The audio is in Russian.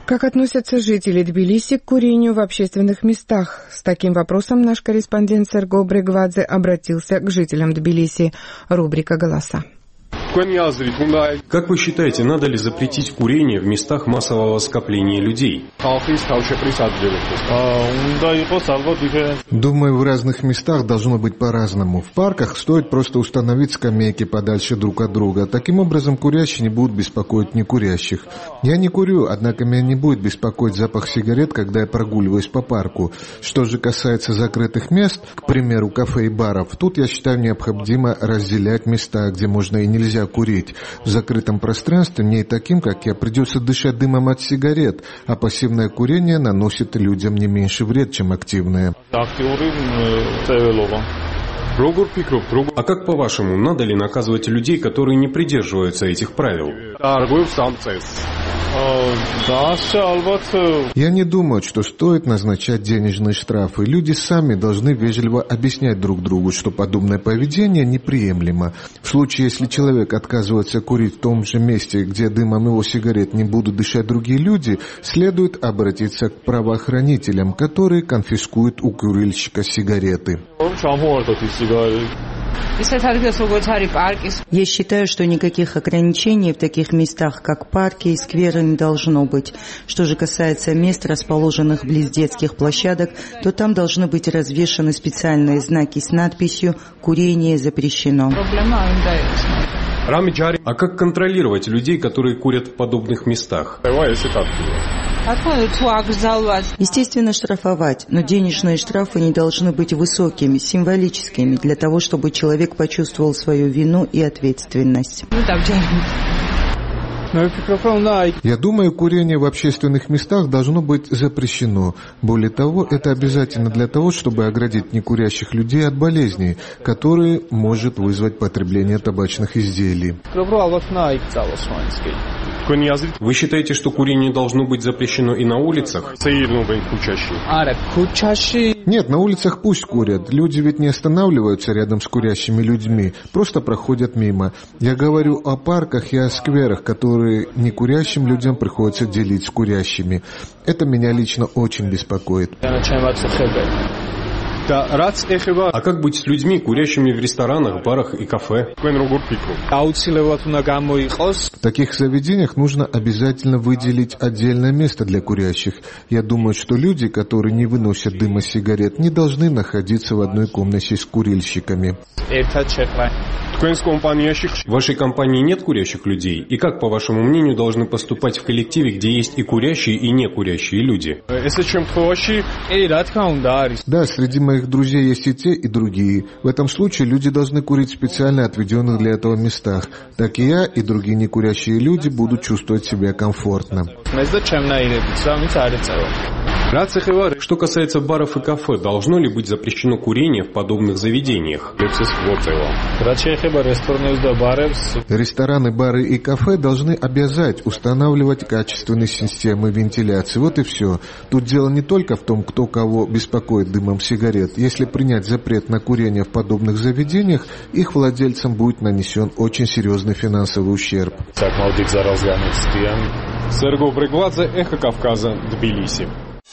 Как относятся жители Тбилиси к курению в общественных местах? С таким вопросом наш корреспондент Серго Брегвадзе обратился к жителям Тбилиси. Рубрика «Голоса». Как вы считаете, надо ли запретить курение в местах массового скопления людей? Думаю, в разных местах должно быть по-разному. В парках стоит просто установить скамейки подальше друг от друга. Таким образом, курящие не будут беспокоить некурящих. Я не курю, однако меня не будет беспокоить запах сигарет, когда я прогуливаюсь по парку. Что же касается закрытых мест, к примеру, кафе и баров, тут, я считаю, необходимо разделять места, где можно и нельзя курить. В закрытом пространстве мне и таким, как я, придется дышать дымом от сигарет, а пассивное курение наносит людям не меньше вред, чем активное. А как по-вашему, надо ли наказывать людей, которые не придерживаются этих правил? Я не думаю, что стоит назначать денежные штрафы. Люди сами должны вежливо объяснять друг другу, что подобное поведение неприемлемо. В случае, если человек отказывается курить в том же месте, где дымом его сигарет не будут дышать другие люди, следует обратиться к правоохранителям, которые конфискуют у курильщика сигареты. Я считаю, что никаких ограничений в таких местах, как парки и скверы, не должно быть. Что же касается мест, расположенных близ детских площадок, то там должны быть развешаны специальные знаки с надписью «Курение запрещено». А как контролировать людей, которые курят в подобных местах? Естественно, штрафовать, но денежные штрафы не должны быть высокими, символическими, для того, чтобы человек почувствовал свою вину и ответственность. Я думаю, курение в общественных местах должно быть запрещено. Более того, это обязательно для того, чтобы оградить некурящих людей от болезней, которые может вызвать потребление табачных изделий. Вы считаете, что курение должно быть запрещено и на улицах? Нет, на улицах пусть курят. Люди ведь не останавливаются рядом с курящими людьми, просто проходят мимо. Я говорю о парках и о скверах, которые некурящим людям приходится делить с курящими. Это меня лично очень беспокоит. А как быть с людьми, курящими в ресторанах, барах и кафе? В таких заведениях нужно обязательно выделить отдельное место для курящих. Я думаю, что люди, которые не выносят дыма сигарет, не должны находиться в одной комнате с курильщиками. В вашей компании нет курящих людей? И как, по вашему мнению, должны поступать в коллективе, где есть и курящие, и некурящие люди? Да, среди моих друзей есть и те, и другие. В этом случае люди должны курить в специально отведенных для этого местах. Так и я, и другие некурящие люди будут чувствовать себя комфортно. Что касается баров и кафе, должно ли быть запрещено курение в подобных заведениях? Рестораны, бары и кафе должны обязать устанавливать качественные системы вентиляции. Вот и все. Тут дело не только в том, кто кого беспокоит дымом сигарет. Если принять запрет на курение в подобных заведениях, их владельцам будет нанесен очень серьезный финансовый ущерб. Серго Брегвадзе, Эхо Кавказа, Тбилиси.